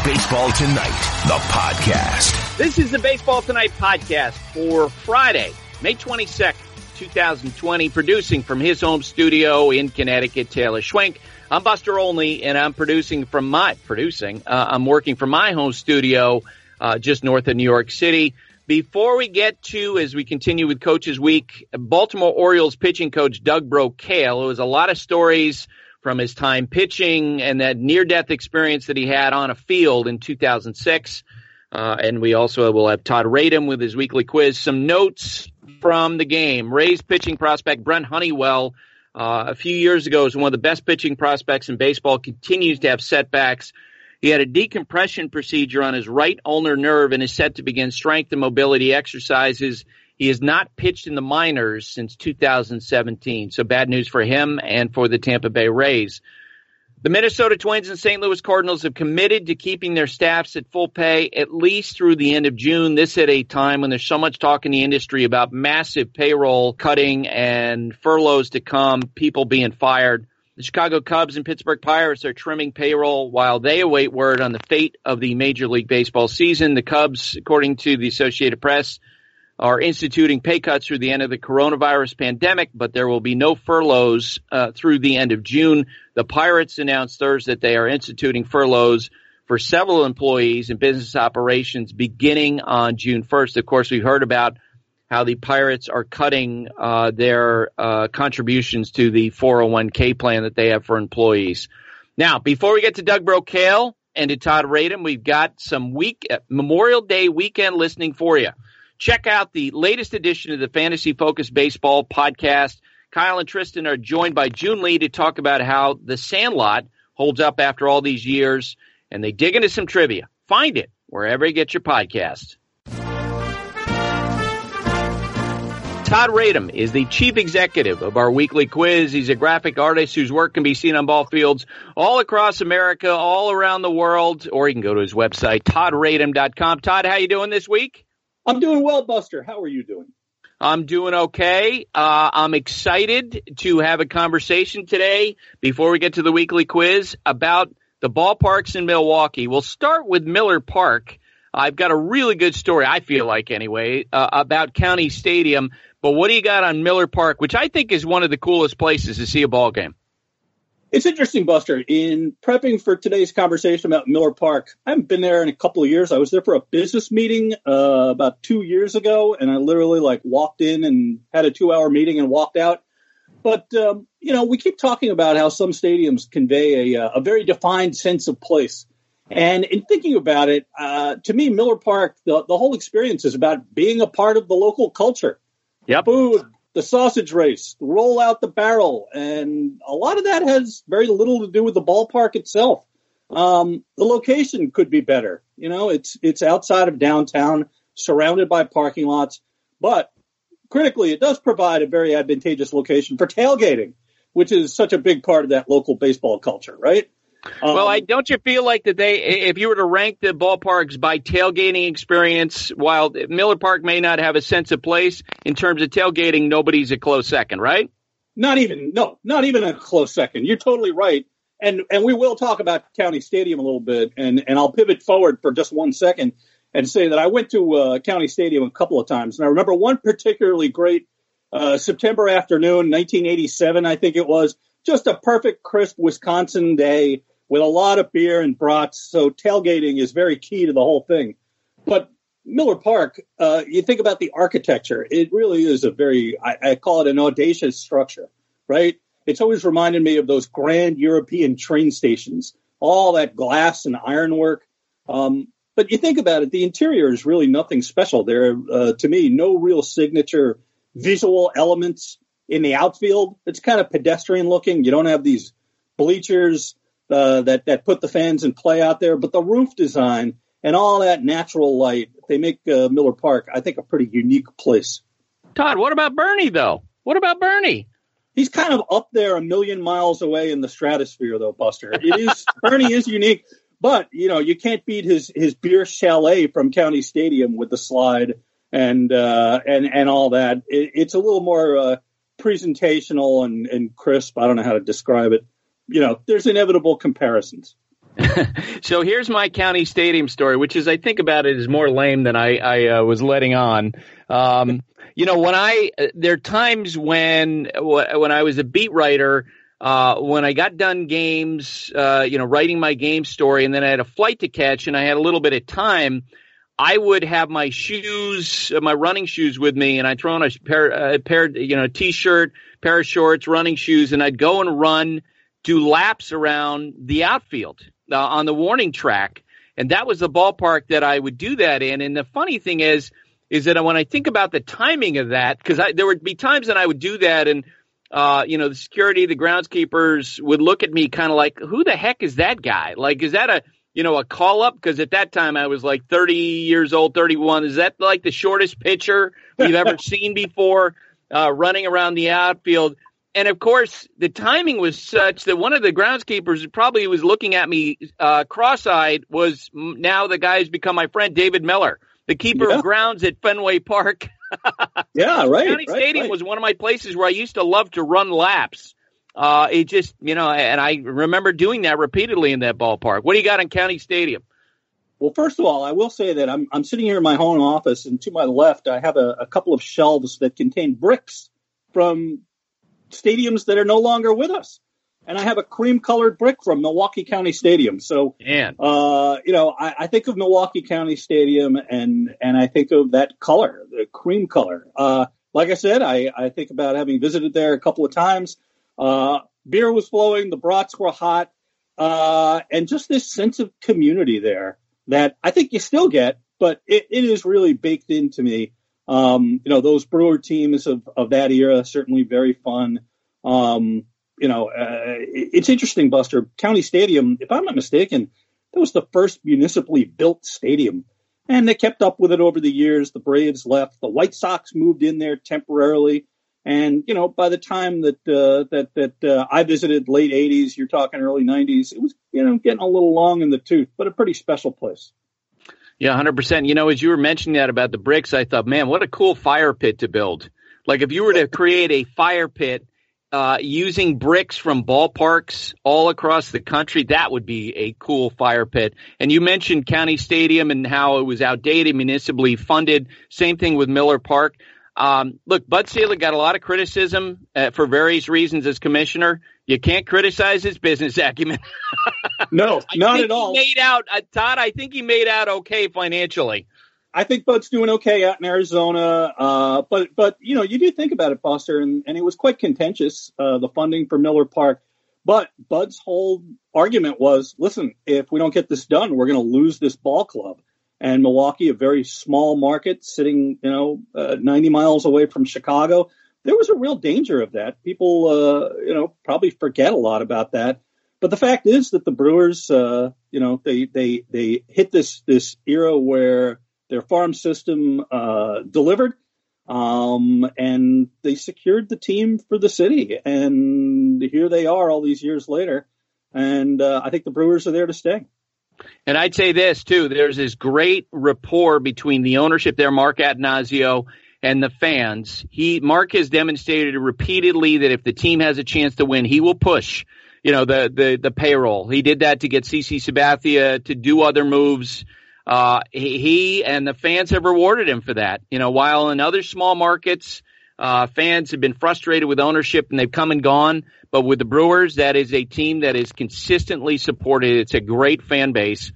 Baseball Tonight, the podcast. This is the Baseball Tonight podcast for Friday, May 22nd, 2020, producing from his home studio in Connecticut, Taylor Schwenk. I'm Buster Olney, and I'm I'm working from my home studio just north of New York City. Before we get to, as we continue with Coaches Week, Baltimore Orioles pitching coach Doug Brocail, there was a lot of stories from his time pitching and that near-death experience that he had on a field in 2006. And we also will have Todd Radom with his weekly quiz. Some notes from the game. Rays pitching prospect Brent Honeywell a few years ago was one of the best pitching prospects in baseball, continues to have setbacks. He had a decompression procedure on his right ulnar nerve and is set to begin strength and mobility exercises. He has not pitched in the minors since 2017, so bad news for him and for the Tampa Bay Rays. The Minnesota Twins and St. Louis Cardinals have committed to keeping their staffs at full pay at least through the end of June. This at a time when there's so much talk in the industry about massive payroll cutting and furloughs to come, people being fired. The Chicago Cubs and Pittsburgh Pirates are trimming payroll while they await word on the fate of the Major League Baseball season. The Cubs, according to the Associated Press, are instituting pay cuts through the end of the coronavirus pandemic, but there will be no furloughs through the end of June. The Pirates announced Thursday that they are instituting furloughs for several employees in business operations beginning on June 1st. Of course, we've heard about how the Pirates are cutting their contributions to the 401k plan that they have for employees. Now, before we get to Doug Brocail and to Todd Radom, we've got some Memorial Day weekend listening for you. Check out the latest edition of the Fantasy Focus Baseball podcast. Kyle and Tristan are joined by June Lee to talk about how The Sandlot holds up after all these years, and they dig into some trivia. Find it wherever you get your podcasts. Todd Radom is the chief executive of our weekly quiz. He's a graphic artist whose work can be seen on ball fields all across America, all around the world, or you can go to his website, toddradom.com. Todd, how you doing this week? I'm doing well, Buster. How are you doing? I'm doing okay. I'm excited to have a conversation today before we get to the weekly quiz about the ballparks in Milwaukee. We'll start with Miller Park. I've got a really good story, I feel like anyway, about County Stadium. But what do you got on Miller Park, which I think is one of the coolest places to see a ball game? It's interesting, Buster. In prepping for today's conversation about Miller Park, I haven't been there in a couple of years. I was there for a business meeting about 2 years ago, and I literally walked in and had a 2-hour meeting and walked out. But, we keep talking about how some stadiums convey a very defined sense of place. And in thinking about it, to me, Miller Park, the whole experience is about being a part of the local culture. Yep. Food, the sausage race, roll out the barrel, and a lot of that has very little to do with the ballpark itself. The location could be better. It's outside of downtown, surrounded by parking lots, but critically, it does provide a very advantageous location for tailgating, which is such a big part of that local baseball culture, right? Well, don't you feel like that if you were to rank the ballparks by tailgating experience, while Miller Park may not have a sense of place in terms of tailgating, nobody's a close second, right? Not even a close second. You're totally right. And we will talk about County Stadium a little bit, and I'll pivot forward for just 1 second and say that I went to County Stadium a couple of times, and I remember one particularly great September afternoon, 1987, I think it was, just a perfect, crisp Wisconsin day with a lot of beer and brats. So tailgating is very key to the whole thing. But Miller Park, you think about the architecture. It really is a very, I call it an audacious structure, right? It's always reminded me of those grand European train stations, all that glass and ironwork. But you think about it, the interior is really nothing special. There are, to me, no real signature visual elements in the outfield. It's kind of pedestrian looking. You don't have these bleachers that put the fans in play out there, but the roof design and all that natural light, they make Miller Park, I think, a pretty unique place. Todd, what about Bernie, though? What about Bernie? He's kind of up there a million miles away in the stratosphere, though, Buster. Bernie is unique, but, you can't beat his beer chalet from County Stadium with the slide and all that. It's a little more presentational and crisp. I don't know how to describe it. There's inevitable comparisons. So here's my County Stadium story, which is, I think about it, is more lame than I was letting on. There are times when I was a beat writer, when I got done games, writing my game story, and then I had a flight to catch and I had a little bit of time, I would have my shoes, my running shoes with me, and I'd throw on a t-shirt, pair of shorts, running shoes, and I'd go and run, do laps around the outfield on the warning track. And that was the ballpark that I would do that in. And the funny thing is that when I think about the timing of that, because there would be times that I would do that, and the security, the groundskeepers would look at me kind of like, who the heck is that guy? Like, is that a call up? Because at that time I was like 30 years old, 31. Is that like the shortest pitcher we've ever seen before, running around the outfield? And of course, the timing was such that one of the groundskeepers probably was looking at me cross-eyed, was now the guy who's become my friend, David Miller, the keeper of grounds at Fenway Park. Yeah, right. County Stadium was one of my places where I used to love to run laps. It just, and I remember doing that repeatedly in that ballpark. What do you got in County Stadium? Well, first of all, I will say that I'm sitting here in my home office, and to my left, I have a couple of shelves that contain bricks from stadiums that are no longer with us. And I have a cream-colored brick from Milwaukee County Stadium. So, I think of Milwaukee County Stadium, and I think of that color, the cream color. Like I said, I think about having visited there a couple of times. Beer was flowing, the brats were hot, and just this sense of community there that I think you still get, but it is really baked into me. Those Brewer teams of that era, certainly very fun. It's interesting, Buster. County Stadium, if I'm not mistaken, that was the first municipally built stadium. And they kept up with it over the years. The Braves left. The White Sox moved in there temporarily. And, by the time that I visited, late 80s, you're talking early 90s, it was, getting a little long in the tooth, but a pretty special place. Yeah, 100%. As you were mentioning that about the bricks, I thought, man, what a cool fire pit to build. Like if you were to create a fire pit using bricks from ballparks all across the country, that would be a cool fire pit. And you mentioned County Stadium and how it was outdated, municipally funded. Same thing with Miller Park. Look, Bud Selig got a lot of criticism for various reasons as commissioner. You can't criticize his business acumen. No, not at all. Todd, I think he made out okay financially. I think Bud's doing okay out in Arizona. But you do think about it, Buster, and it was quite contentious, the funding for Miller Park. But Bud's whole argument was, listen, if we don't get this done, we're going to lose this ball club. And Milwaukee, a very small market sitting, 90 miles away from Chicago, there was a real danger of that. People, probably forget a lot about that. But the fact is that the Brewers, they hit this era where their farm system delivered, and they secured the team for the city. And here they are all these years later. And I think the Brewers are there to stay. And I'd say this, too. There's this great rapport between the ownership there, Mark Atanasio, and the fans. Mark has demonstrated repeatedly that if the team has a chance to win, he will push, the payroll. He did that to get CC Sabathia to do other moves. He and the fans have rewarded him for that. While in other small markets, fans have been frustrated with ownership and they've come and gone. But with the Brewers, that is a team that is consistently supported. It's a great fan base.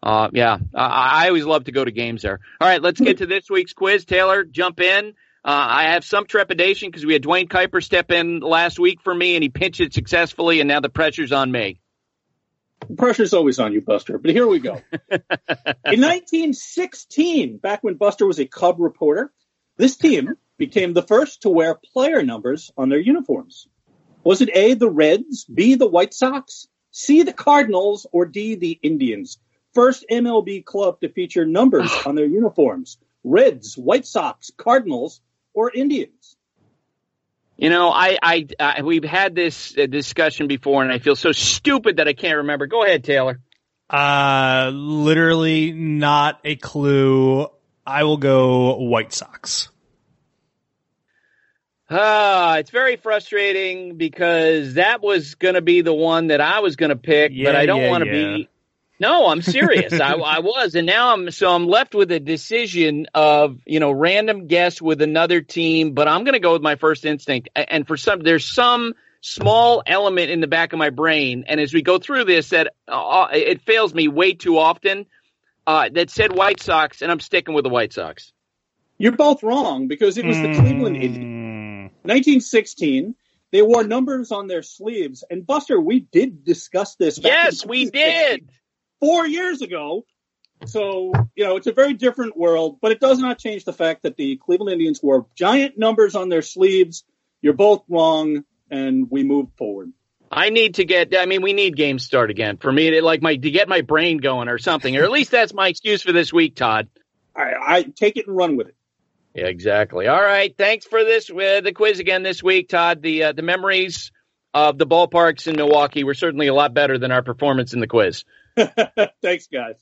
I always love to go to games there. All right, let's get to this week's quiz. Taylor, jump in. I have some trepidation because we had Dwayne Kuiper step in last week for me, and he pinched it successfully, and now the pressure's on me. The pressure's always on you, Buster, but here we go. In 1916, back when Buster was a Cub reporter, this team became the first to wear player numbers on their uniforms. Was it A, the Reds, B, the White Sox, C, the Cardinals, or D, the Indians? First MLB club to feature numbers on their uniforms. Reds, White Sox, Cardinals, or Indians? We've had this discussion before, and I feel so stupid that I can't remember. Go ahead, Taylor. Literally not a clue. I will go White Sox. It's very frustrating because that was going to be the one that I was going to pick, but I don't want to be. No, I'm serious. I was, and now I'm left with a decision of, random guess with another team, but I'm going to go with my first instinct. And there's some small element in the back of my brain, and as we go through this, that it fails me way too often. That said White Sox, and I'm sticking with the White Sox. You're both wrong because it was the Cleveland Indians. 1916. They wore numbers on their sleeves, and Buster, we did discuss this. Yes, we did. 4 years ago. So, it's a very different world, but it does not change the fact that the Cleveland Indians wore giant numbers on their sleeves. You're both wrong, and we move forward. We need games start again for me to get my brain going or something, or at least that's my excuse for this week, Todd. I take it and run with it. Yeah, exactly. All right. Thanks for the quiz again this week, Todd. The memories of the ballparks in Milwaukee were certainly a lot better than our performance in the quiz. Thanks, guys.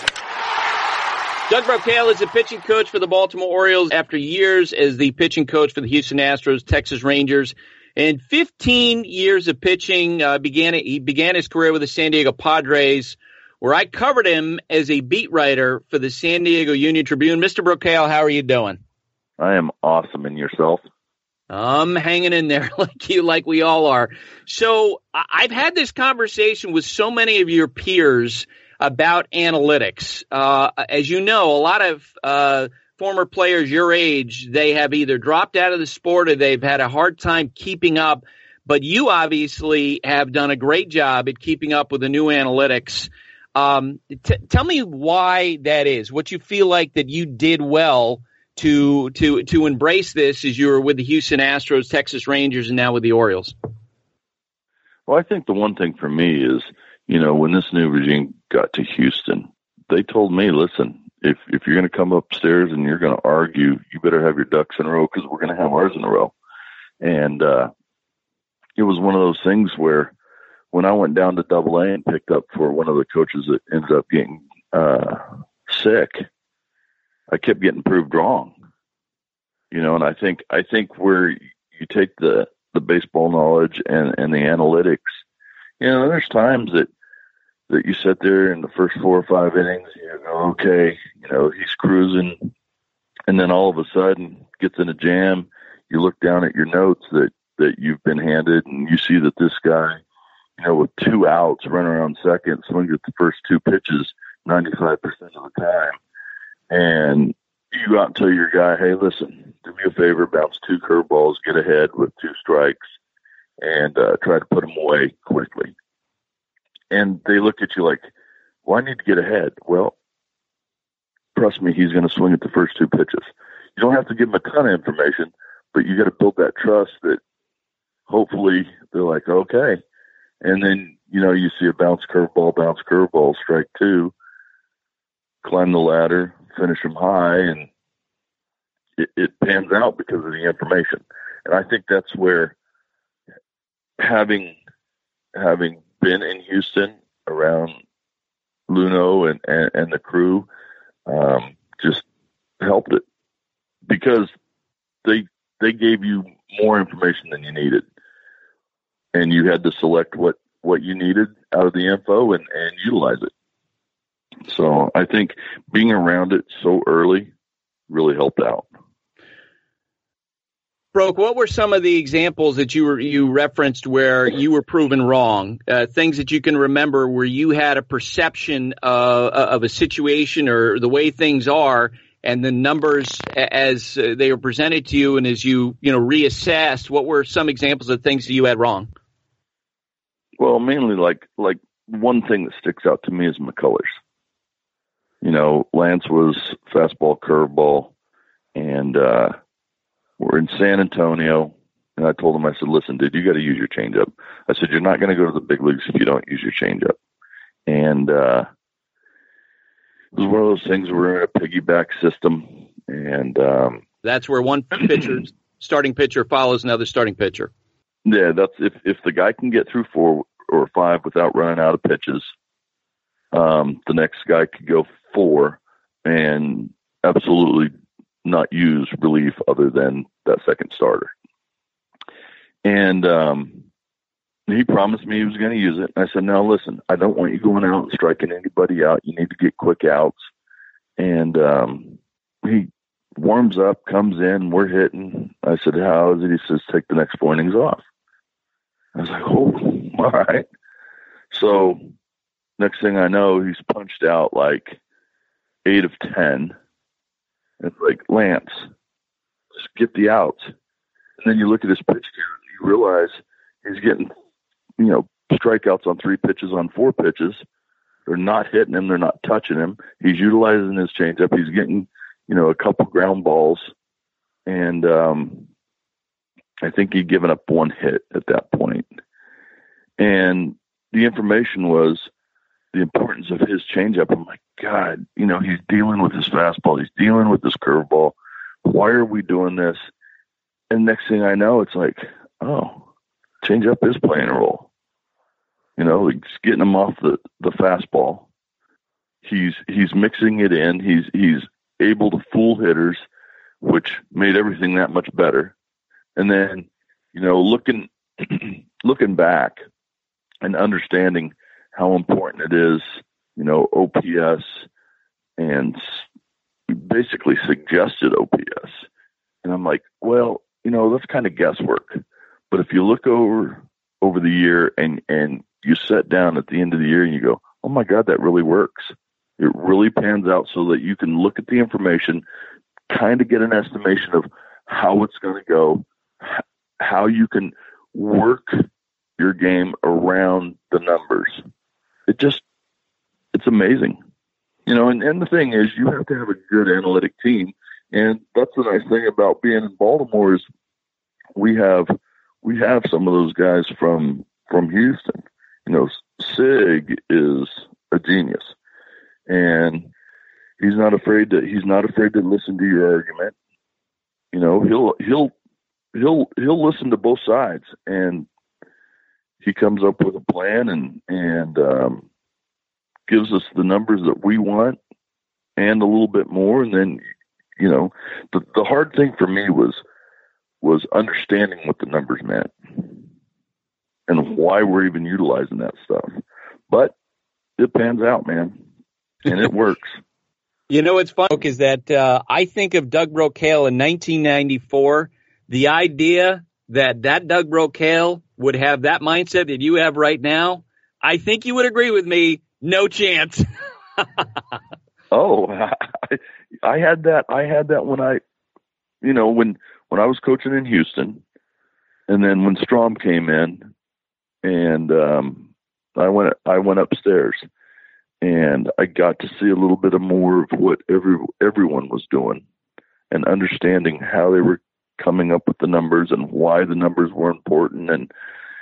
Doug Brocail is the pitching coach for the Baltimore Orioles after years as the pitching coach for the Houston Astros, Texas Rangers. And 15 years of pitching, he began his career with the San Diego Padres, where I covered him as a beat writer for the San Diego Union-Tribune. Mr. Brocail, how are you doing? I am awesome. And yourself? I'm hanging in there like we all are. So I've had this conversation with so many of your peers about analytics. As you know, a lot of former players your age, they have either dropped out of the sport or they've had a hard time keeping up. But you obviously have done a great job at keeping up with the new analytics. Tell me why that is, what you feel like that you did well to embrace this as you were with the Houston Astros, Texas Rangers, and now with the Orioles. Well, I think the one thing for me is, when this new regime got to Houston, they told me, listen, if you're going to come upstairs and you're going to argue, you better have your ducks in a row because we're going to have ours in a row. And it was one of those things where when I went down to AA and picked up for one of the coaches that ended up getting sick, I kept getting proved wrong. And I think where you take the baseball knowledge and the analytics, there's times that you sit there in the first 4 or 5 innings, you go, okay, he's cruising, and then all of a sudden gets in a jam. You look down at your notes that you've been handed, and you see that this guy, with 2 outs, running around second, swings at the first 2 pitches 95% of the time. And you go out and tell your guy, hey, listen, do me a favor, bounce 2 curveballs, get ahead with 2 strikes, and try to put them away quickly. And they look at you like, well, I need to get ahead. Well, trust me, he's going to swing at the first 2 pitches. You don't have to give him a ton of information, but you got to build that trust that hopefully they're like, okay. And then, you see a bounce curveball, strike 2, climb the ladder, finish them high, and it pans out because of the information. And I think that's where having been in Houston around Luno and the crew just helped it, because they gave you more information than you needed, and you had to select what you needed out of the info and utilize it. So I think being around it so early really helped out. Broke, what were some of the examples that you referenced where you were proven wrong? Things that you can remember where you had a perception of a situation or the way things are, and the numbers as they were presented to you and as you reassessed, what were some examples of things that you had wrong? Well, mainly like one thing that sticks out to me is McCullers. Lance was fastball, curveball, and we're in San Antonio, and I told him, I said, listen, dude, you got to use your changeup. I said, you're not going to go to the big leagues if you don't use your changeup. And it was one of those things where we're in a piggyback system, and that's where one starting pitcher follows another starting pitcher. Yeah, that's if the guy can get through 4 or 5 without running out of pitches, the next guy could go 4 and absolutely not use relief other than that second starter. And he promised me he was going to use it. And I said, now listen, I don't want you going out and striking anybody out. You need to get quick outs. And he warms up, comes in, we're hitting. I said, how is it? He says, take the next 4 innings off. I was like, oh, all right. So next thing I know, he's punched out like 8 of 10. It's like, Lance, just get the outs. And then you look at his pitch count, you realize he's getting, strikeouts on 3 pitches on 4 pitches. They're not hitting him. They're not touching him. He's utilizing his changeup. He's getting, a couple ground balls. And I think he'd given up 1 hit at that point. And the information was the importance of his changeup. I'm like, God, he's dealing with his fastball. He's dealing with his curveball. Why are we doing this? And next thing I know, it's like, oh, changeup is playing a role. He's getting him off the fastball. He's mixing it in. He's able to fool hitters, which made everything that much better. And then, looking back and understanding how important it is, OPS and basically suggested OPS. And I'm like, well, that's kind of guesswork. But if you look over the year and you sit down at the end of the year and you go, oh my God, that really works. It really pans out so that you can look at the information, kind of get an estimation of how it's going to go, how you can work your game around the numbers. It's amazing. And the thing is, you have to have a good analytic team. And that's the nice thing about being in Baltimore is we have some of those guys from Houston. Sig is a genius, and he's not afraid to listen to your argument. He'll listen to both sides, and he comes up with a plan and gives us the numbers that we want and a little bit more. And then, the hard thing for me was understanding what the numbers meant and why we're even utilizing that stuff. But it pans out, man, and it works. What's fun is that I think of Doug Brocail in 1994. The idea that Doug Brocail would have that mindset that you have right now, I think you would agree with me. No chance. Oh, I had that. I had that when when I was coaching in Houston, and then when Strom came in, and I went upstairs, and I got to see a little bit of more of what everyone was doing, and understanding how they were coming up with the numbers and why the numbers were important, and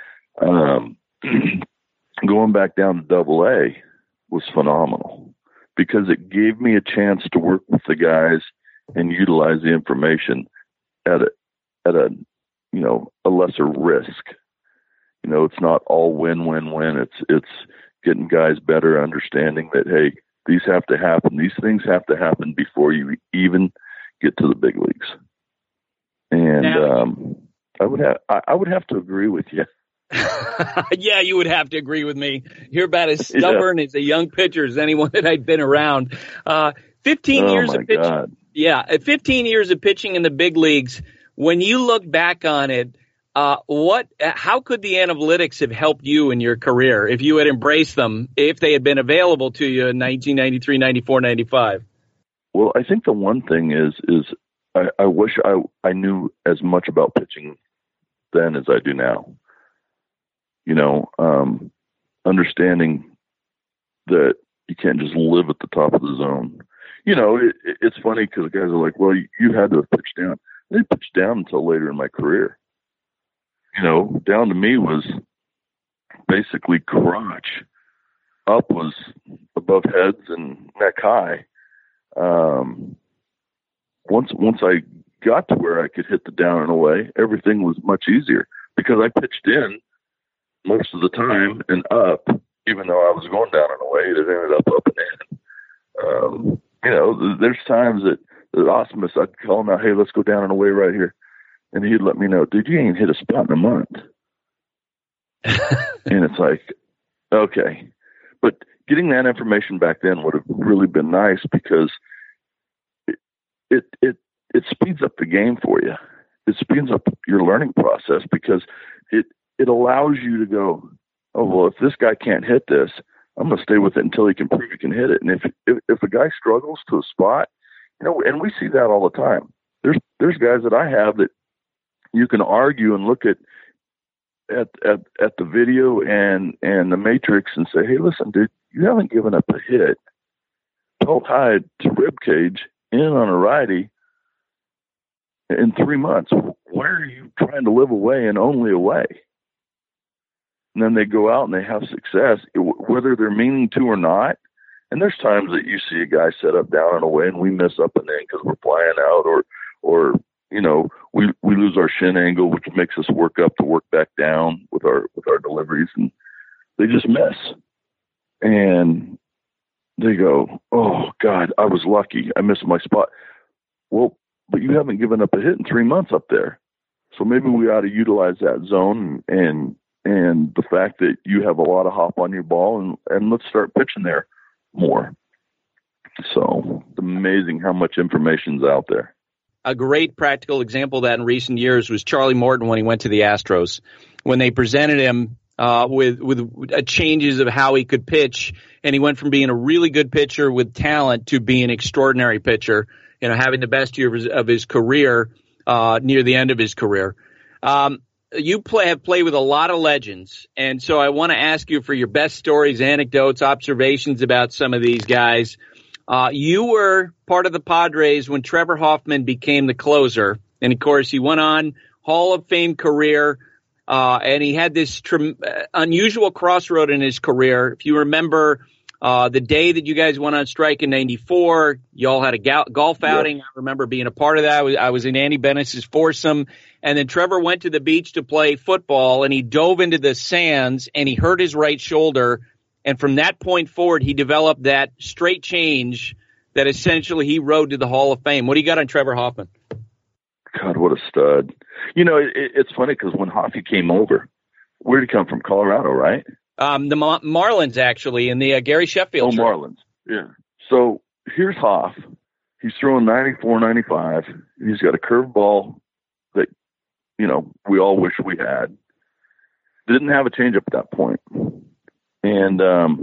going back down to Double-A was phenomenal because it gave me a chance to work with the guys and utilize the information at a lesser risk. It's not all win. It's getting guys better understanding that, hey, these have to happen. These things have to happen before you even get to the big leagues. And I would have to agree with you. Yeah, you would have to agree with me. You're about as stubborn as a young pitcher as anyone that I've been around. 15 years of pitching. God. Yeah, 15 years of pitching in the big leagues. When you look back on it, how could the analytics have helped you in your career if you had embraced them, if they had been available to you in 1993, 94, 95? Well, I think the one thing is I wish I knew as much about pitching then as I do now. Understanding that you can't just live at the top of the zone. It's funny because the guys are like, well, you had to have pitched down. I didn't pitch down until later in my career. Down to me was basically crotch. Up was above heads and neck high. Once I got to where I could hit the down and away, everything was much easier because I pitched in most of the time and up, even though I was going down and away, it ended up and in. There's times that Osmus, I'd call him out, hey, let's go down and away right here. And he'd let me know, dude, you ain't hit a spot in a month. And it's like, okay. But getting that information back then would have really been nice, because it speeds up the game for you. It speeds up your learning process, because it allows you to go, oh, well, if this guy can't hit this, I'm going to stay with it until he can prove he can hit it. And if a guy struggles to a spot, and we see that all the time. There's guys that I have that you can argue and look at the video and the matrix and say, hey, listen, dude, you haven't given up a hit belt high to rib cage in on a righty in 3 months. Why are you trying to live away and only away? And then they go out and they have success, whether they're meaning to or not. And there's times that you see a guy set up down and away and we miss up and in because we're flying out, or we lose our shin angle, which makes us work up to work back down with our deliveries, and they just miss. And they go, oh God, I was lucky. I missed my spot. Well, but you haven't given up a hit in 3 months up there. So maybe we ought to utilize that zone and the fact that you have a lot of hop on your ball, and let's start pitching there more. So it's amazing how much information's out there. A great practical example of that in recent years was Charlie Morton when he went to the Astros, when they presented him with changes of how he could pitch, and he went from being a really good pitcher with talent to being an extraordinary pitcher, having the best year of his career near the end of his career. You have played with a lot of legends, and so I want to ask you for your best stories, anecdotes, observations about some of these guys. You were part of the Padres when Trevor Hoffman became the closer, and of course he went on Hall of Fame career, and he had this unusual crossroad in his career. If you remember the day that you guys went on strike in '94, you all had a golf outing. Yep. I remember being a part of that. I was in Andy Bennett's foursome, and then Trevor went to the beach to play football, and he dove into the sands, and he hurt his right shoulder. And from that point forward, he developed that straight change that essentially he rode to the Hall of Fame. What do you got on Trevor Hoffman? God, what a stud. It's funny because when Hoffy came over, where did he come from? Colorado, right? The Marlins, actually, in the Gary Sheffield. Oh, trip. Marlins, yeah. So here's Hoff. He's throwing 94, 95. He's got a curveball that, we all wish we had. Didn't have a changeup at that point. And,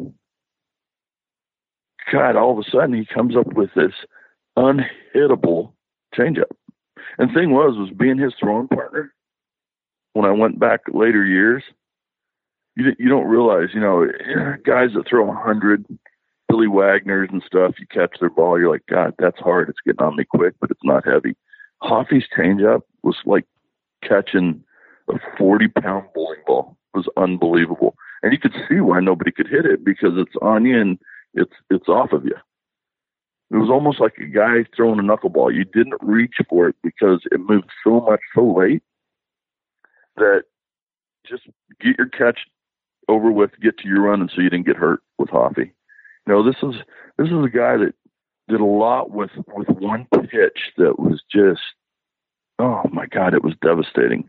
God, all of a sudden he comes up with this unhittable changeup. And the thing was being his throwing partner, when I went back later years, you don't realize, guys that throw 100, Billy Wagners and stuff, you catch their ball, you're like, God, that's hard. It's getting on me quick, but it's not heavy. Hoffy's changeup was like catching a 40-pound bowling ball. It was unbelievable. And you could see why nobody could hit it, because it's on you and it's off of you. It was almost like a guy throwing a knuckleball. You didn't reach for it because it moved so much so late that just get your catch over with, get to your run, and so you didn't get hurt with Hoffy. This is a guy that did a lot with one pitch that was just, oh my God, it was devastating.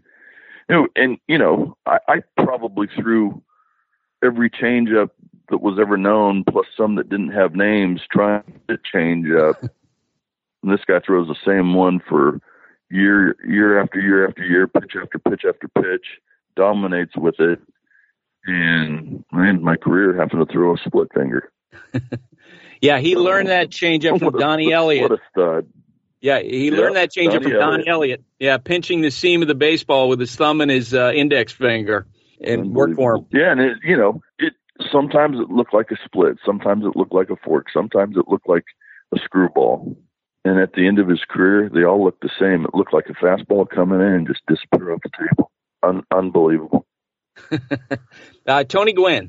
I probably threw every changeup that was ever known, plus some that didn't have names, trying to change up. And this guy throws the same one for year after year after year, pitch after pitch after pitch, dominates with it. And I ended my career having to throw a split finger. Yeah, he learned that changeup from Donnie Elliott. What a stud. Yeah, he learned that changeup from Donnie Elliott. Yeah, pinching the seam of the baseball with his thumb and his index finger, and worked for him. Yeah, and it sometimes it looked like a split, sometimes it looked like a fork, sometimes it looked like a screwball. And at the end of his career, they all looked the same. It looked like a fastball coming in and just disappear off the table. Unbelievable. Tony Gwynn.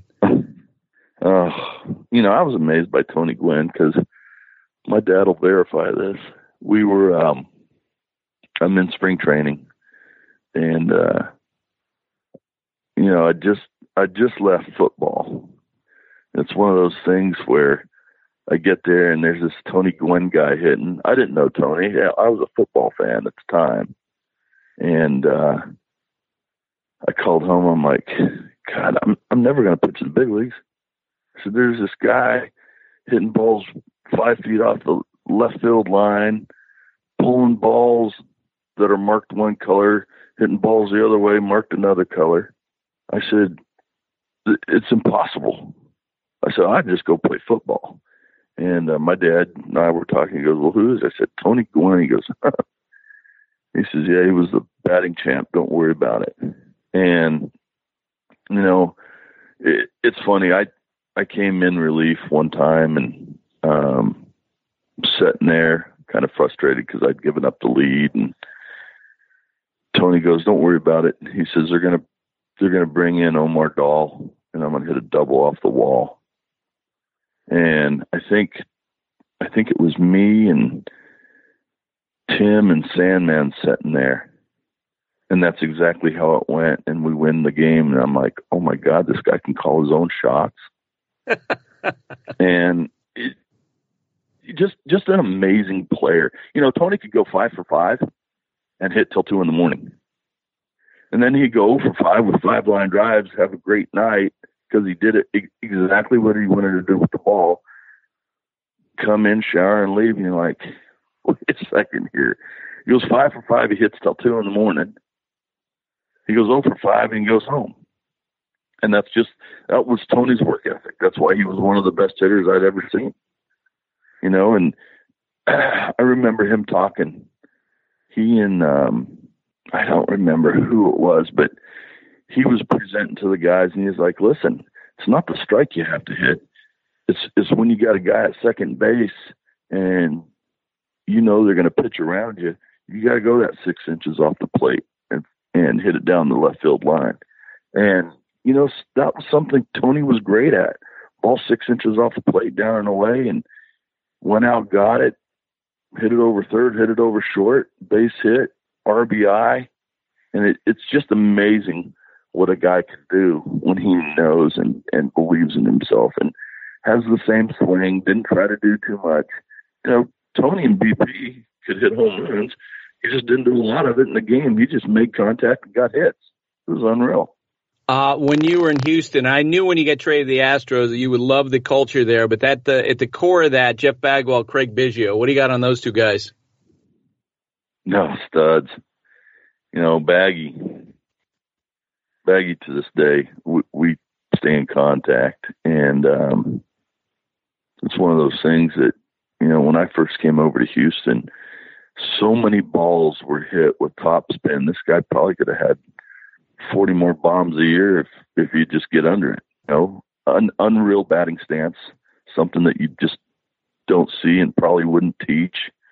I was amazed by Tony Gwynn, because my dad will verify this. We were, I'm in spring training, and, I just left football. It's one of those things where I get there and there's this Tony Gwynn guy hitting. I didn't know Tony. I was a football fan at the time. And I called home. I'm like, God, I'm never going to pitch in the big leagues. I said, there's this guy hitting balls 5 feet off the left field line, pulling balls that are marked one color, hitting balls the other way, marked another color. I said, it's impossible. I said, I'd just go play football. And my dad and I were talking. He goes, well, who is it? I said, Tony Gwynn. He goes, he says, yeah, he was the batting champ. Don't worry about it. And, you know, it's funny. I came in relief one time and sitting there kind of frustrated because I'd given up the lead. And Tony goes, don't worry about it. He says, they're going to bring in Omar Dahl, and I'm going to hit a double off the wall. And I think it was me and Tim and Sandman sitting there. And that's exactly how it went. And we win the game. And I'm like, oh my God, this guy can call his own shots. And just an amazing player. You know, Tony could go 5 for 5 and hit till 2 a.m. And then he'd go 0 for 5 with 5 line drives, have a great night because he did it exactly what he wanted to do with the ball. Come in, shower, and leave. And you're like, wait a second here. He goes 5 for 5. He hits till 2 a.m. He goes 0 for 5 and he goes home. And that was Tony's work ethic. That's why he was one of the best hitters I'd ever seen. You know, and I remember him talking. He and I don't remember who it was, but he was presenting to the guys, and he was like, listen, it's not the strike you have to hit. It's when you got a guy at second base and you know they're going to pitch around you. You got to go that 6 inches off the plate and hit it down the left field line. And, you know, that was something Tony was great at. Ball 6 inches off the plate, down and away, and went out, got it, hit it over third, hit it over short, base hit, RBI. And it's just amazing what a guy can do when he knows and believes in himself and has the same swing, didn't try to do too much. You know, Tony and BP could hit home runs. He just didn't do a lot of it in the game. He just made contact and got hits. It was unreal. When you were in Houston, I knew when you got traded to the Astros that you would love the culture there, but at the core of that, Jeff Bagwell, Craig Biggio, what do you got on those two guys? No, studs. You know, Baggy to this day, we stay in contact. And it's one of those things that, you know, when I first came over to Houston, so many balls were hit with top spin. This guy probably could have had 40 more bombs a year if you just get under it. You know, unreal batting stance, something that you just don't see and probably wouldn't teach.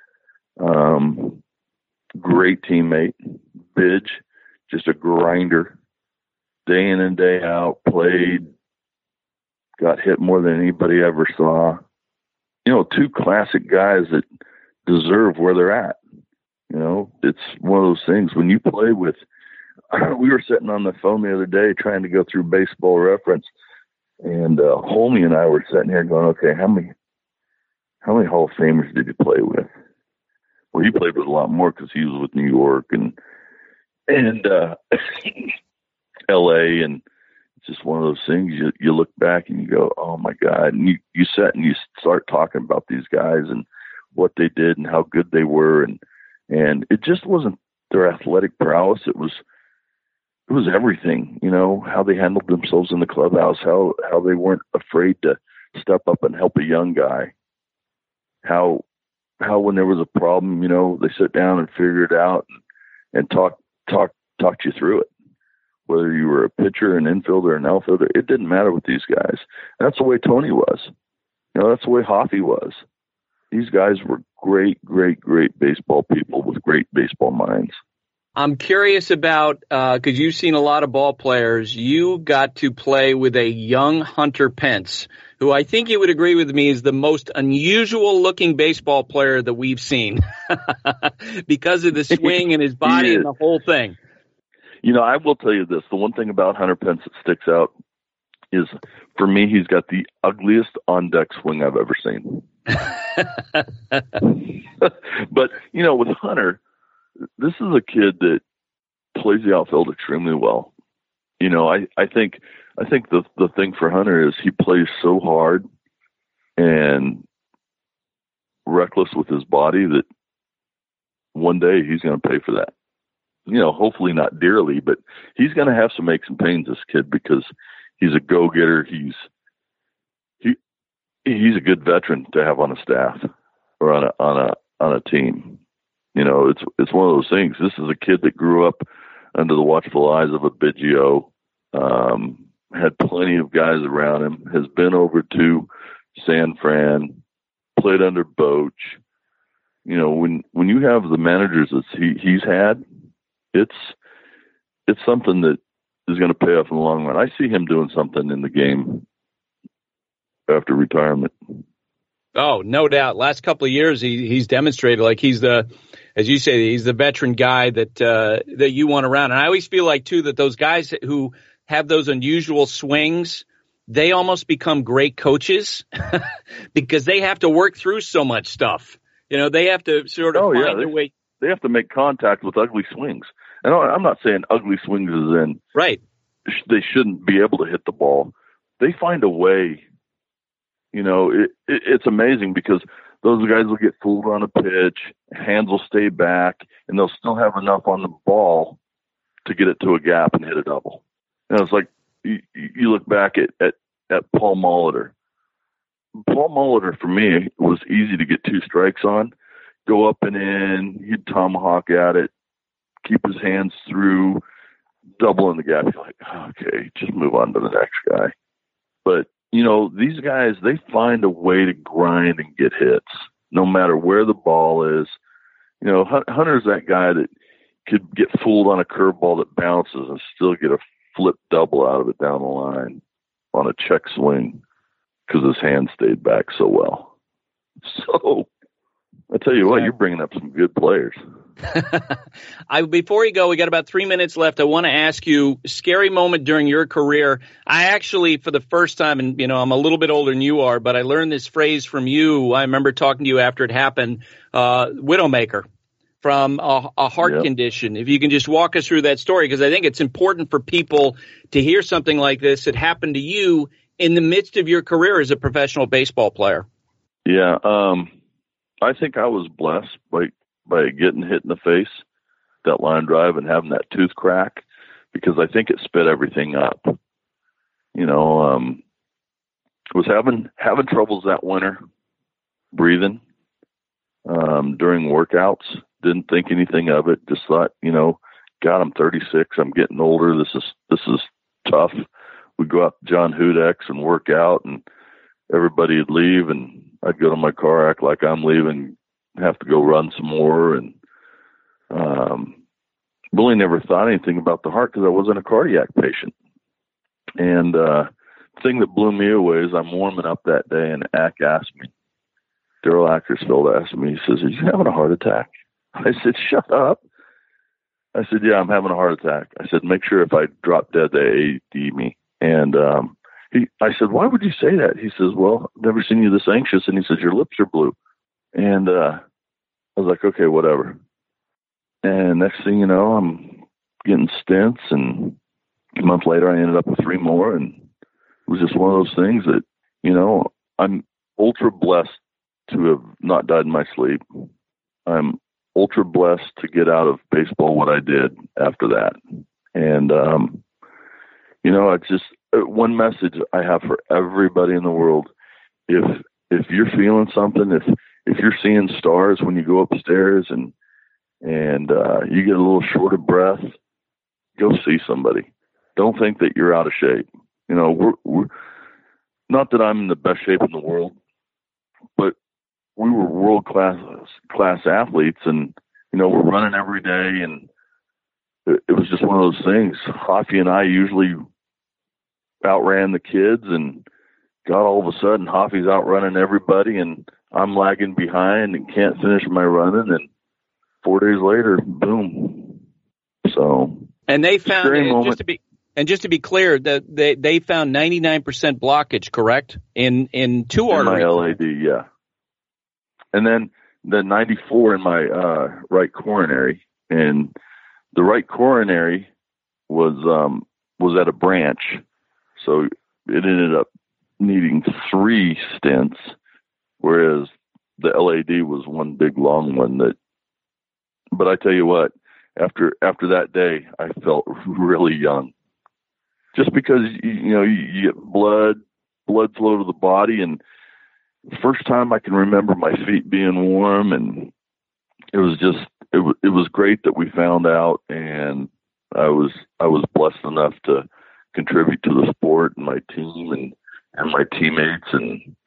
Great teammate, Bidge, just a grinder, day in and day out, played, got hit more than anybody ever saw. You know, two classic guys that deserve where they're at. You know, it's one of those things when you play with, we were sitting on the phone the other day trying to go through Baseball Reference, and Holmey and I were sitting here going, okay, how many Hall of Famers did you play with? Well, he played with a lot more because he was with New York and L.A., and it's just one of those things. You look back and you go, oh my God, and you sit and you start talking about these guys and what they did and how good they were, and it just wasn't their athletic prowess. It was everything, you know, how they handled themselves in the clubhouse, how they weren't afraid to step up and help a young guy, how when there was a problem, you know, they sit down and figure it out and talk you through it. Whether you were a pitcher, an infielder, an outfielder, it didn't matter with these guys. And that's the way Tony was. You know, that's the way Hoffy was. These guys were great, great, great baseball people with great baseball minds. I'm curious about, because you've seen a lot of ball players, you got to play with a young Hunter Pence, who I think you would agree with me is the most unusual looking baseball player that we've seen because of the swing and his body and the whole thing. You know, I will tell you this. The one thing about Hunter Pence that sticks out is, for me, he's got the ugliest on-deck swing I've ever seen. But, you know, with Hunter, this is a kid that plays the outfield extremely well. You know, I think I think the thing for Hunter is he plays so hard and reckless with his body that one day he's going to pay for that. Hopefully not dearly, but he's going to have some aches and pains, this kid, because he's a go-getter. He's a good veteran to have on a staff or on a team. It's one of those things. This is a kid that grew up under the watchful eyes of a Biggio, had plenty of guys around him, has been over to San Fran, played under Boch. When you have the managers that he's had, it's something that is going to pay off in the long run. I see him doing something in the game after retirement. Oh, no doubt. Last couple of years, he's demonstrated like he's as you say, he's the veteran guy that you want around. And I always feel like too that those guys who have those unusual swings, they almost become great coaches because they have to work through so much stuff. They have to sort of find their way. They have to make contact with ugly swings. And I'm not saying ugly swings is in right. They shouldn't be able to hit the ball. They find a way. It's amazing because those guys will get fooled on a pitch, hands will stay back, and they'll still have enough on the ball to get it to a gap and hit a double. It's like you look back at Paul Molitor. Paul Molitor, for me, was easy to get two strikes on, go up and in, he'd tomahawk at it, keep his hands through, double in the gap. You're like, okay, just move on to the next guy. But, these guys, they find a way to grind and get hits, no matter where the ball is. Hunter's that guy that could get fooled on a curveball that bounces and still get a flip double out of it down the line on a check swing because his hand stayed back so well. So I tell you what, you're bringing up some good players. Before you go, we got about 3 minutes left. I want to ask you, scary moment during your career. I actually, for the first time, and I'm a little bit older than you are, but I learned this phrase from you. I remember talking to you after it happened, Widowmaker, from a heart condition. If you can just walk us through that story, because I think it's important for people to hear something like this that happened to you in the midst of your career as a professional baseball player. Yeah, I think I was blessed by getting hit in the face, that line drive, and having that tooth crack, because I think it sped everything up. Was having troubles that winter, breathing, during workouts. Didn't think anything of it. Just thought, God, I'm 36. I'm getting older. This is tough. We'd go out to John Hudex and work out, and everybody would leave, and I'd go to my car, act like I'm leaving, have to go run some more, and really never thought anything about the heart because I wasn't a cardiac patient. And the thing that blew me away is I'm warming up that day, and Darrell Ackersfeld asked me, he says, "Are you having a heart attack?" I said, "Shut up." I said, "Yeah, I'm having a heart attack." I said, "Make sure if I drop dead, they AED me." And I said, "Why would you say that?" He says, "Well, I've never seen you this anxious." And he says, "Your lips are blue." And I was like, okay, whatever. And next thing you know, I'm getting stents, and a month later I ended up with 3 more. And it was just one of those things that, I'm ultra blessed to have not died in my sleep. I'm ultra blessed to get out of baseball what I did after that. And, it's just one message I have for everybody in the world. If you're feeling something, if you're seeing stars when you go upstairs and you get a little short of breath, go see somebody. Don't think that you're out of shape. We're not that I'm in the best shape in the world, but we were world class athletes, and we're running every day, and it was just one of those things. Hoffy and I usually outran the kids, and God, all of a sudden Hoffy's outrunning everybody, and I'm lagging behind and can't finish my running, and 4 days later, boom. So, and they found, just to be clear, that they found 99% blockage, correct? In 2 arteries. In my LAD, yeah. And then the 94 in my right coronary, and the right coronary was at a branch. So it ended up needing 3 stents, whereas the LAD was one big long one. But I tell you what, after that day, I felt really young, just because you get blood flow to the body, and first time I can remember my feet being warm, and it was great that we found out, and I was blessed enough to contribute to the sport and my team and my teammates, and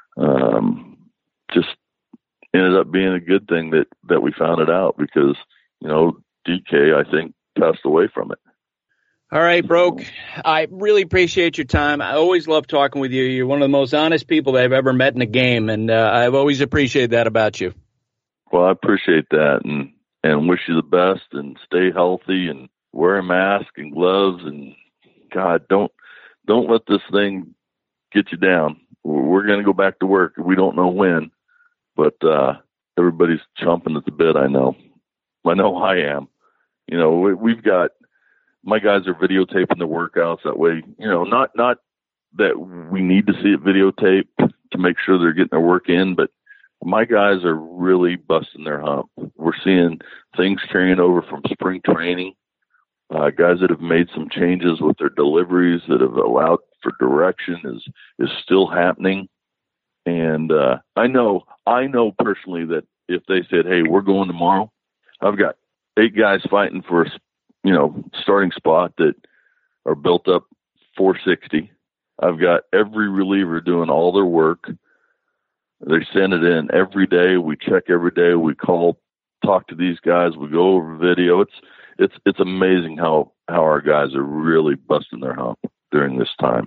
just ended up being a good thing that we found it out, because DK, I think, passed away from it. All right, Broke. I really appreciate your time. I always love talking with you. You're one of the most honest people that I've ever met in a game, and I've always appreciated that about you. Well, I appreciate that, and wish you the best, and stay healthy, and wear a mask and gloves, and God, don't let this thing get you down. We're going to go back to work. We don't know when, but everybody's chomping at the bit. I know I am. We've got, my guys are videotaping the workouts that way. Not that we need to see it videotaped to make sure they're getting their work in, but my guys are really busting their hump. We're seeing things carrying over from spring training. Guys that have made some changes with their deliveries that have allowed for direction is still happening. And I know personally that if they said, "Hey, we're going tomorrow," I've got 8 guys fighting for a starting spot that are built up 460. I've got every reliever doing all their work. They send it in every day. We check every day. We call, talk to these guys. We go over video. It's amazing how our guys are really busting their hump during this time.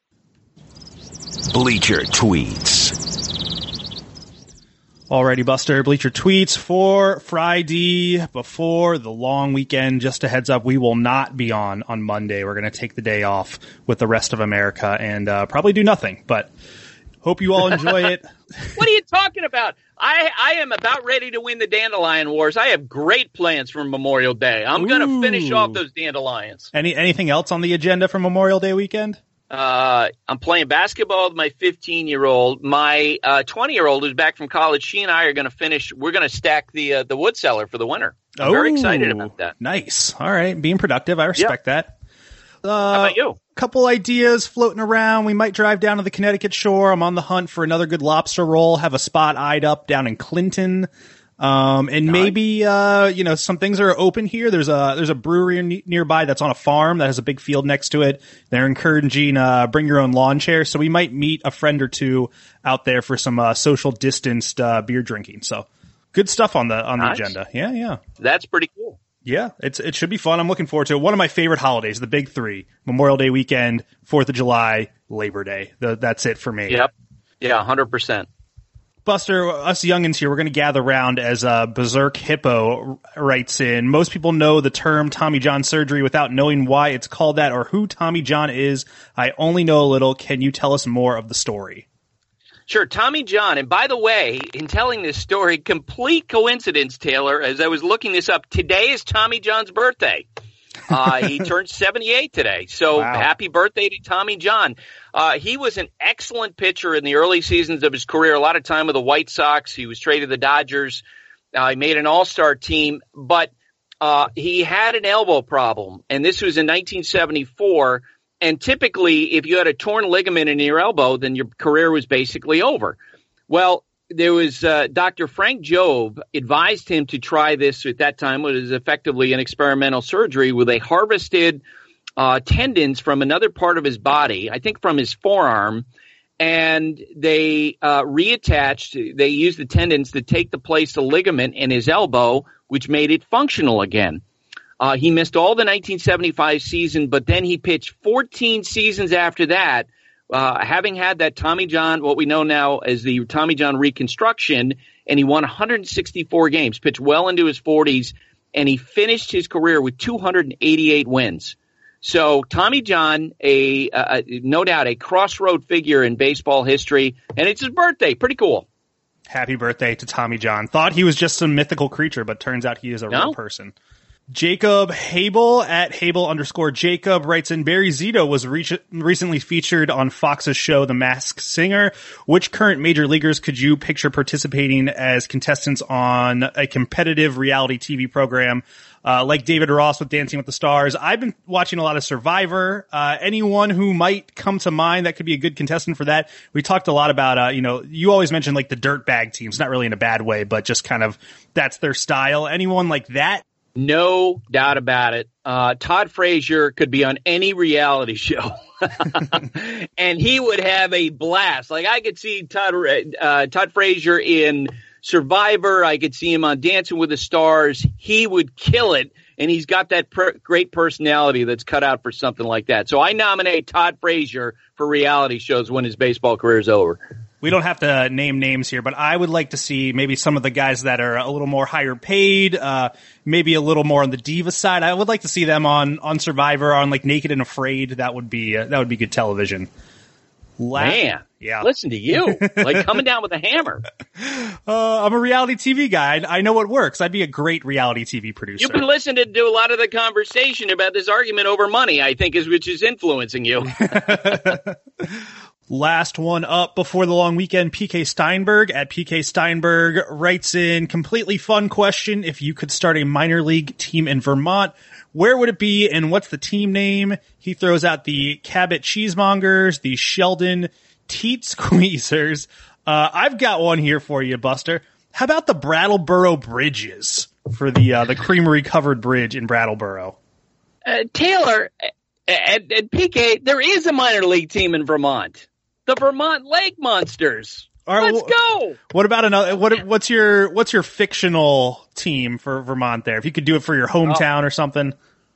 Bleacher Tweets. Alrighty, Buster. Bleacher Tweets for Friday before the long weekend. Just a heads up, we will not be on Monday. We're going to take the day off with the rest of America and probably do nothing, but hope you all enjoy it. What are you talking about? I am about ready to win the Dandelion Wars. I have great plans for Memorial Day. I'm going to finish off those dandelions. Anything else on the agenda for Memorial Day weekend? I'm playing basketball with my 15-year-old. My 20-year-old who's back from college, she and I are going to finish. We're going to stack the wood cellar for the winter. I'm very excited about that. Nice. All right. Being productive. I respect that. How about you? Couple ideas floating around. We might drive down to the Connecticut shore. I'm on the hunt for another good lobster roll. Have a spot eyed up down in Clinton. And maybe, some things are open here. There's a brewery nearby that's on a farm that has a big field next to it. They're encouraging, bring your own lawn chair. So we might meet a friend or two out there for some, social distanced, beer drinking. So good stuff on the agenda. Yeah. That's pretty cool. Yeah, it should be fun. I'm looking forward to it. One of my favorite holidays, the big 3, Memorial Day weekend, 4th of July, Labor Day. That's it for me. Yep. Yeah, 100%. Buster, us youngins here, we're going to gather around as Berserk Hippo writes in. Most people know the term Tommy John surgery without knowing why it's called that or who Tommy John is. I only know a little. Can you tell us more of the story? Sure. Tommy John. And by the way, in telling this story, complete coincidence, Taylor, as I was looking this up, today is Tommy John's birthday. He turned 78 today. So wow. Happy birthday to Tommy John. He was an excellent pitcher in the early seasons of his career, a lot of time with the White Sox. He was traded to the Dodgers. He made an all-star team, but he had an elbow problem. And this was in 1974. And typically, if you had a torn ligament in your elbow, then your career was basically over. Well, there was Dr. Frank Jobe advised him to try this at that time. It was effectively an experimental surgery where they harvested tendons from another part of his body, I think from his forearm, and they reattached. They used the tendons to take the place of ligament in his elbow, which made it functional again. He missed all the 1975 season, but then he pitched 14 seasons after that, having had that Tommy John, what we know now as the Tommy John reconstruction, and he won 164 games, pitched well into his 40s, and he finished his career with 288 wins. So Tommy John, no doubt a crossroad figure in baseball history, and it's his birthday. Pretty cool. Happy birthday to Tommy John. Thought he was just some mythical creature, but turns out he is a real person. Jacob Habel at Habel_Jacob writes in, Barry Zito was recently featured on Fox's show, The Masked Singer. Which current major leaguers could you picture participating as contestants on a competitive reality TV program, like David Ross with Dancing with the Stars? I've been watching a lot of Survivor. Anyone who might come to mind that could be a good contestant for that? We talked a lot about, you always mention like the dirtbag teams, not really in a bad way, but just kind of that's their style. Anyone like that? No doubt about it. Todd Frazier could be on any reality show and he would have a blast. Like I could see Todd Frazier in Survivor. I could see him on Dancing with the Stars. He would kill it. And he's got that great personality that's cut out for something like that. So I nominate Todd Frazier for reality shows when his baseball career is over. We don't have to name names here, but I would like to see maybe some of the guys that are a little more higher paid, maybe a little more on the diva side. I would like to see them on Survivor, on like Naked and Afraid. That would be good television. Man, yeah. Listen to you, like coming down with a hammer. I'm a reality TV guy. I know what works. I'd be a great reality TV producer. You've been listening to a lot of the conversation about this argument over money, I think, which is influencing you. Last one up before the long weekend, PK Steinberg at PK Steinberg writes in, completely fun question. If you could start a minor league team in Vermont, where would it be and what's the team name? He throws out the Cabot Cheesemongers, the Sheldon Teat Squeezers. I've got one here for you, Buster. How about the Brattleboro Bridges for the creamery covered bridge in Brattleboro? Taylor, at PK, there is a minor league team in Vermont. The Vermont Lake Monsters. All right, let's go. What about another? What's your fictional team for Vermont there? If you could do it for your hometown or something.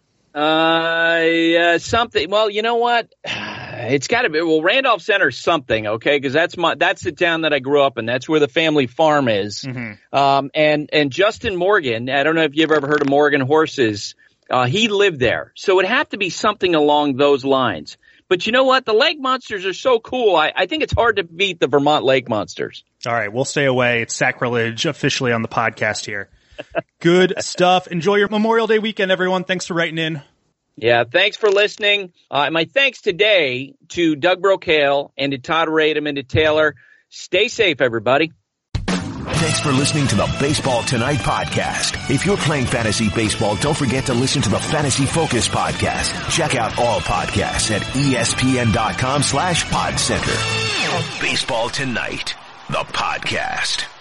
Something. Well, you know what? It's got to be. Well, Randolph Center something, okay? Because that's the town that I grew up in. That's where the family farm is. Mm-hmm. And Justin Morgan. I don't know if you've ever heard of Morgan Horses. He lived there, so it'd have to be something along those lines. But you know what? The Lake Monsters are so cool. I think it's hard to beat the Vermont Lake Monsters. All right, we'll stay away. It's sacrilege officially on the podcast here. Good stuff. Enjoy your Memorial Day weekend, everyone. Thanks for writing in. Yeah, thanks for listening. My thanks today to Doug Brocail and to Todd Radom and to Taylor. Stay safe, everybody. Thanks for listening to the Baseball Tonight podcast. If you're playing fantasy baseball, don't forget to listen to the Fantasy Focus podcast. Check out all podcasts at ESPN.com/PodCenter. Baseball Tonight, the podcast.